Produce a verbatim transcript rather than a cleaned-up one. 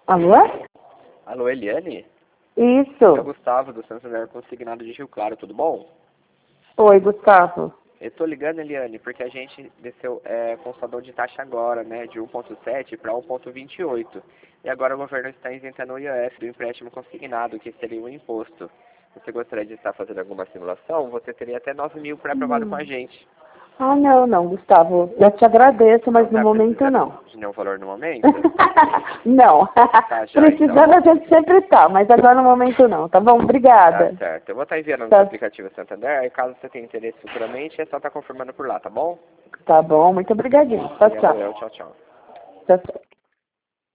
Alô? Alô, Eliane? Isso. É o Gustavo, do Santander Consignado de Rio Claro, tudo bom? Oi, Gustavo. Eu tô ligando, Eliane, porque a gente desceu é, com o saldo de taxa agora, né, de um ponto sete para um ponto vinte e oito. E agora o governo está isentando o I O F do empréstimo consignado, que seria o imposto. Se você gostaria de estar fazendo alguma simulação, você teria até nove mil pré-aprovado com a Hum. gente. Ah, não, não, Gustavo. Eu te agradeço, mas no Tá momento precisando não. de nenhum valor no momento? Não. Tá já, Precisando então. a gente sempre tá, mas agora no momento não, tá bom? Tá Obrigada. certo. Eu vou estar enviando no seu Tá, aplicativo Santander, aí caso você tenha interesse futuramente, é só estar confirmando por lá, tá bom? tá bom, muito obrigadinho. Tchau, Obrigado, tchau. eu. Tchau, tchau. Tchau, tchau.